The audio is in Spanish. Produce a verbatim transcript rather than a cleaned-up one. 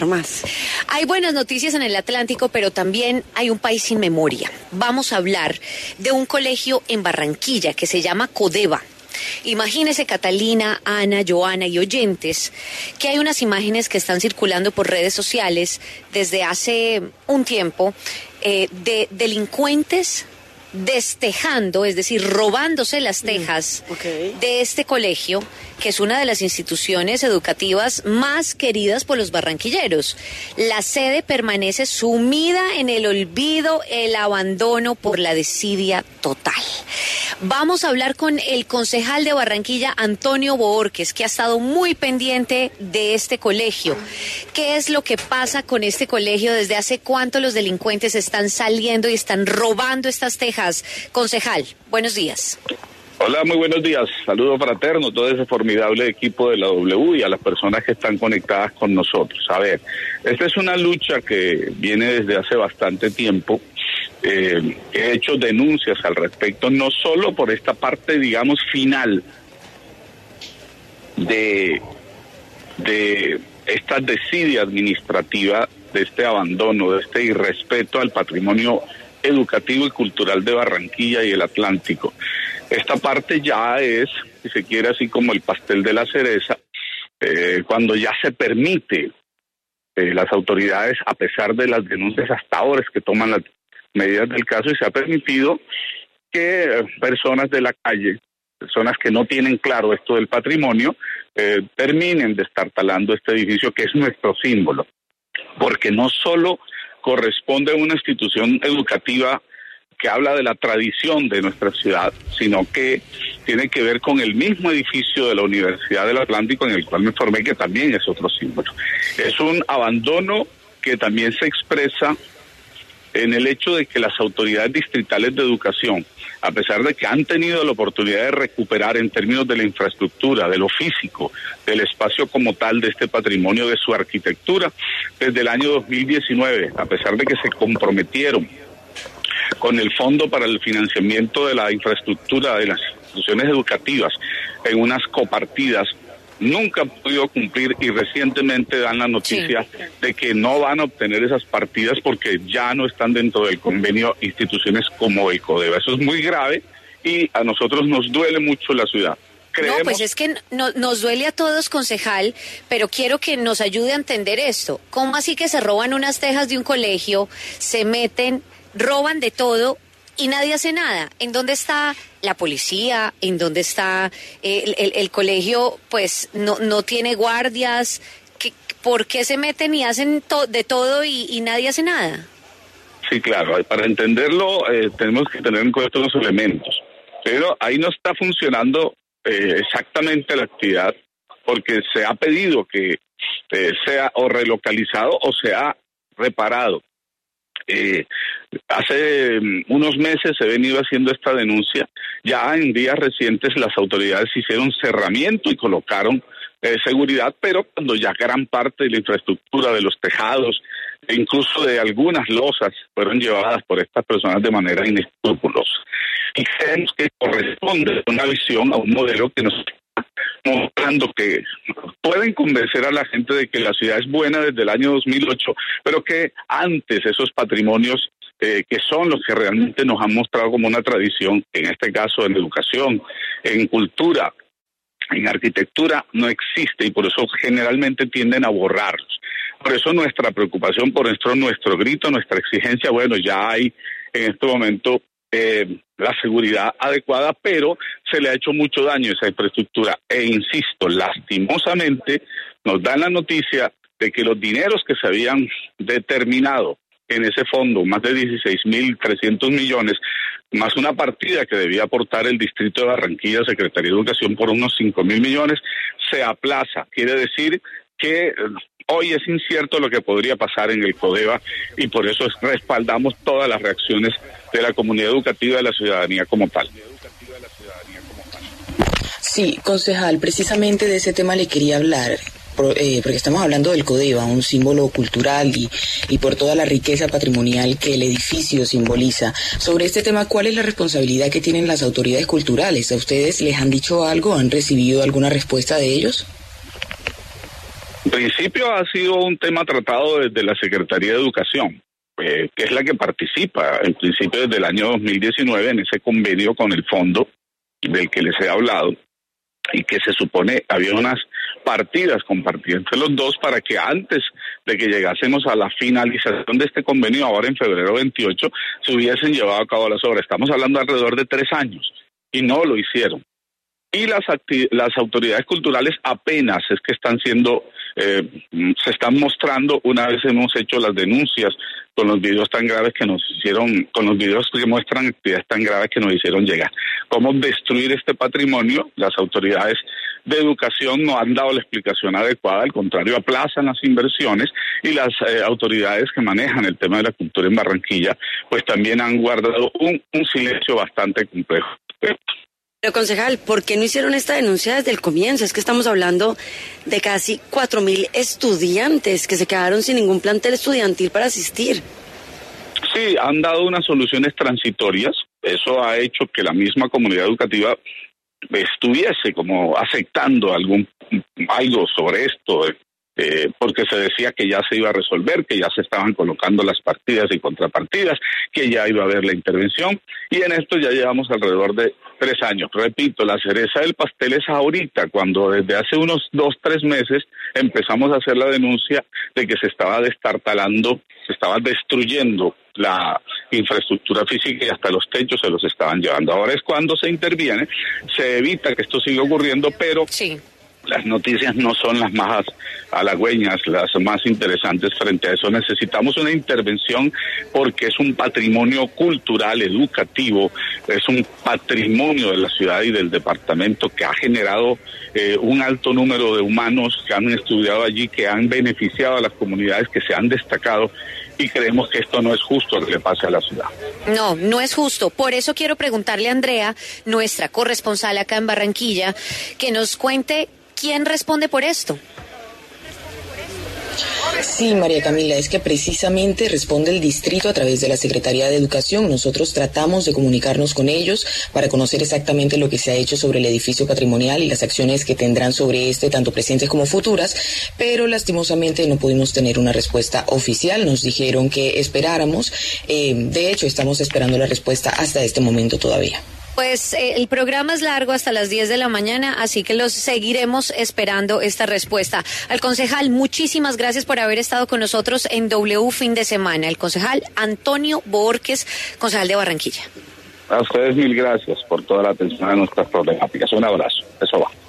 más. Hay buenas noticias en el Atlántico, pero también hay un país sin memoria. Vamos a hablar de un colegio en Barranquilla que se llama Codeva. Imagínese, Catalina, Ana, Joana y oyentes, que hay unas imágenes que están circulando por redes sociales desde hace un tiempo eh, de delincuentes destejando, es decir, robándose las tejas mm, okay. de este colegio, que es una de las instituciones educativas más queridas por los barranquilleros. La sede permanece sumida en el olvido, el abandono por la desidia total. Vamos a hablar con el concejal de Barranquilla, Antonio Bohórquez, que ha estado muy pendiente de este colegio. ¿Qué es lo que pasa con este colegio? ¿Desde hace cuánto los delincuentes están saliendo y están robando estas tejas? Concejal, buenos días. Hola, muy buenos días. Saludo fraterno, todo ese formidable equipo de la W y a las personas que están conectadas con nosotros. A ver, esta es una lucha que viene desde hace bastante tiempo. Eh, he hecho denuncias al respecto, no solo por esta parte, digamos, final de, de esta desidia administrativa, de este abandono, de este irrespeto al patrimonio educativo y cultural de Barranquilla y el Atlántico. Esta parte ya es, si se quiere, así como el pastel de la cereza, eh, cuando ya se permite, eh, las autoridades, a pesar de las denuncias hasta ahora, es que toman las medidas del caso, y se ha permitido que eh, personas de la calle, personas que no tienen claro esto del patrimonio, eh, terminen destartalando este edificio que es nuestro símbolo, porque no solo corresponde a una institución educativa que habla de la tradición de nuestra ciudad, sino que tiene que ver con el mismo edificio de la Universidad del Atlántico en el cual me formé, que también es otro símbolo. Es un abandono que también se expresa en el hecho de que las autoridades distritales de educación, a pesar de que han tenido la oportunidad de recuperar en términos de la infraestructura, de lo físico, del espacio como tal, de este patrimonio, de su arquitectura, desde el año dos mil diecinueve, a pesar de que se comprometieron con el Fondo para el Financiamiento de la Infraestructura de las instituciones educativas en unas copartidas, nunca han podido cumplir, y recientemente dan la noticia sí. de que no van a obtener esas partidas porque ya no están dentro del convenio instituciones como el Codeva. Eso es muy grave y a nosotros nos duele mucho la ciudad. Creemos... No, pues es que no, nos duele a todos, concejal, pero quiero que nos ayude a entender esto. ¿Cómo así que se roban unas tejas de un colegio, se meten, roban de todo y nadie hace nada? ¿En dónde está la policía? ¿En dónde está eh, el, el, el colegio? Pues no, no tiene guardias. ¿Qué, ¿Por qué se meten y hacen to- de todo y, y nadie hace nada? Sí, claro, para entenderlo eh, tenemos que tener en cuenta los elementos, pero ahí no está funcionando eh, exactamente la actividad, porque se ha pedido que eh, sea o relocalizado o sea reparado. Eh, hace unos meses he venido haciendo esta denuncia. Ya en días recientes las autoridades hicieron cerramiento y colocaron eh, seguridad, pero cuando ya gran parte de la infraestructura, de los tejados, e incluso de algunas losas, fueron llevadas por estas personas de manera inescrupulosa. Y creemos que corresponde a una visión, a un modelo que nos mostrando que pueden convencer a la gente de que la ciudad es buena desde el año dos mil ocho, pero que antes esos patrimonios eh, que son los que realmente nos han mostrado como una tradición, en este caso en educación, en cultura, en arquitectura, no existe, y por eso generalmente tienden a borrarlos. Por eso nuestra preocupación, por nuestro, nuestro grito, nuestra exigencia, bueno, ya hay en este momento Eh, la seguridad adecuada, pero se le ha hecho mucho daño a esa infraestructura. E insisto, lastimosamente nos dan la noticia de que los dineros que se habían determinado en ese fondo, más de dieciséis mil trescientos millones, más una partida que debía aportar el Distrito de Barranquilla, Secretaría de Educación, por unos cinco mil millones, se aplaza. Quiere decir que hoy es incierto lo que podría pasar en el Codeva, y por eso respaldamos todas las reacciones de la comunidad educativa, de la ciudadanía como tal. Sí, concejal, precisamente de ese tema le quería hablar, por, eh, porque estamos hablando del Codeva, un símbolo cultural y, y por toda la riqueza patrimonial que el edificio simboliza. Sobre este tema, ¿cuál es la responsabilidad que tienen las autoridades culturales? ¿A ustedes les han dicho algo? ¿Han recibido alguna respuesta de ellos? En principio ha sido un tema tratado desde la Secretaría de Educación, eh, que es la que participa, en principio desde el año dos mil diecinueve, en ese convenio con el fondo del que les he hablado, y que se supone había unas partidas compartidas entre los dos para que antes de que llegásemos a la finalización de este convenio, ahora en febrero veintiocho, se hubiesen llevado a cabo las obras. Estamos hablando de alrededor de tres años, y no lo hicieron. Y las las autoridades culturales apenas es que están siendo, eh, se están mostrando una vez hemos hecho las denuncias con los videos tan graves que nos hicieron, con los videos que muestran actividades tan graves que nos hicieron llegar. ¿Cómo destruir este patrimonio? Las autoridades de educación no han dado la explicación adecuada, al contrario, aplazan las inversiones, y las eh, autoridades que manejan el tema de la cultura en Barranquilla, pues también han guardado un, un silencio bastante complejo. Pero, concejal, ¿por qué no hicieron esta denuncia desde el comienzo? Es que estamos hablando de casi cuatro mil estudiantes que se quedaron sin ningún plantel estudiantil para asistir. Sí, han dado unas soluciones transitorias. Eso ha hecho que la misma comunidad educativa estuviese como aceptando algún algo sobre esto, eh, porque se decía que ya se iba a resolver, que ya se estaban colocando las partidas y contrapartidas, que ya iba a haber la intervención, y en esto ya llevamos alrededor de tres años. Repito, la cereza del pastel es ahorita, cuando desde hace unos dos, tres meses empezamos a hacer la denuncia de que se estaba destartalando, se estaba destruyendo la infraestructura física y hasta los techos se los estaban llevando. Ahora es cuando se interviene, se evita que esto siga ocurriendo, pero sí, las noticias no son las más halagüeñas, las más interesantes frente a eso. Necesitamos una intervención porque es un patrimonio cultural, educativo, es un patrimonio de la ciudad y del departamento que ha generado eh, un alto número de humanos que han estudiado allí, que han beneficiado a las comunidades, que se han destacado, y creemos que esto no es justo que le pase a la ciudad. No, no es justo. Por eso quiero preguntarle a Andrea, nuestra corresponsal acá en Barranquilla, que nos cuente quién responde por esto. Sí, María Camila, es que precisamente responde el distrito a través de la Secretaría de Educación. Nosotros tratamos de comunicarnos con ellos para conocer exactamente lo que se ha hecho sobre el edificio patrimonial y las acciones que tendrán sobre este, tanto presentes como futuras, pero lastimosamente no pudimos tener una respuesta oficial. Nos dijeron que esperáramos. Eh, de hecho, estamos esperando la respuesta hasta este momento todavía. Pues eh, el programa es largo hasta las diez de la mañana, así que los seguiremos esperando esta respuesta. Al concejal, muchísimas gracias por haber estado con nosotros en W Fin de Semana. El concejal Antonio Borges, concejal de Barranquilla. A ustedes mil gracias por toda la atención a nuestras problemáticas. Un abrazo. Eso va.